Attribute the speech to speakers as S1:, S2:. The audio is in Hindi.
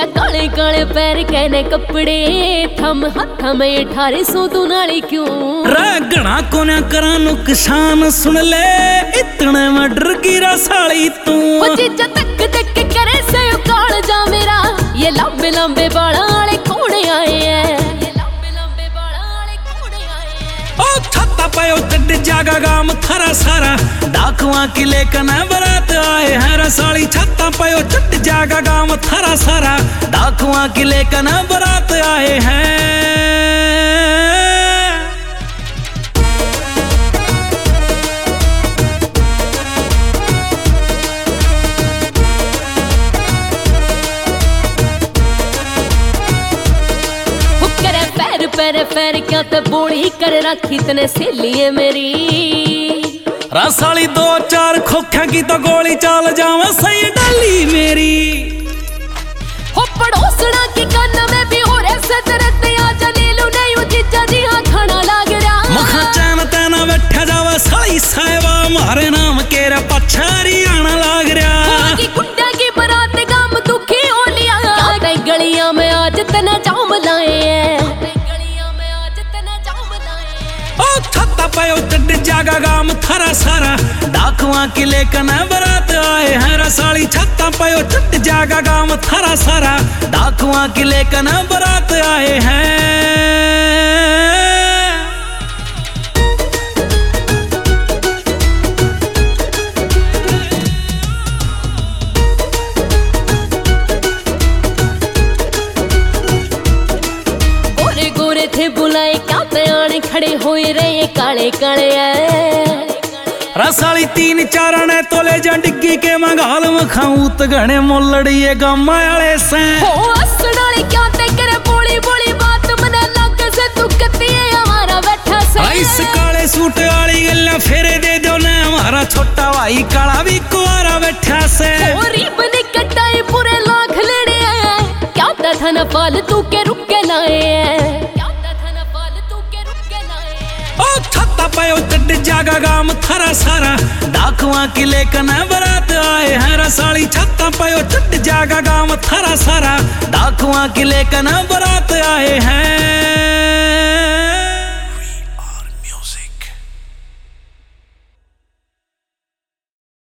S1: काले काले पैर कहने कपड़े थम हाथ में 1800 तू नाली क्यों
S2: रगड़ा को न करा नुकसान सुन ले इतने में डर गिरा साली तू
S1: जीजा तक तक करे से काल जा मेरा ये लंबे लंबे बाल वाले कोने आए हैं
S2: चढ़ जागा गाम थरा सारा डाकुआ की लेकर बरात आए हैं रसाली छत्ता पयो चढ़ जागा गाम थरा सारा डाकुआ की लेकर बरात आए हैं।
S1: पैर पैर क्या तो बोली कर रखी तने सहेली मेरी
S2: रसाली 2-4 खोखा की तो गोली चाल जावे सही डाली मेरी
S1: हो पड़ोसना की कान में भी हो रे सदरत आ जलीलू नहीं जीजा जी खाना लाग रहा
S2: मखा चैन तेना बैठा जावे साली साहिबा मारे नाम केरा पछारी आना लाग रहा
S1: की गुड्डा की बरात गाम दुखी हो लिया क्या गलियां में आज तने जाम लाए हैं
S2: पयो चढ़ जागा गाम थरा सारा डाकुआ की लेकर बरात आए हैं रसाली छत्ता पयो चढ़ जागा गाम थरा सारा डाकुआ की लेकर बरात आए हैं।
S1: गोरे गोरे थे बुलाए क्या तयाने खड़े हुए रहे काले काले
S2: रसाली 3-4 ने तोले जा डिग्गी के मंगाल मखाऊ तगने मोलड़िए गामा वाले से
S1: हो असड़ाली क्या ते करे बोली बोली बात मने लग से तू कती है हमारा बैठा से
S2: इस काले सूट वाली गल्ला फेरे दे दो ना हमारा छोटा भाई काला भी कुआरा बैठा से
S1: रीब ने कटाई पूरे लाख लेने आए क्या था ना फालतू के रुक के लाए
S2: पयो चढ़ जागा गाम थरा सारा डाकुआ की लेकर बरात आए हैं रसाली छत्ता पयो चढ़ जागा गाम थरा सारा डाकुआ की लेकर बरात आए हैं।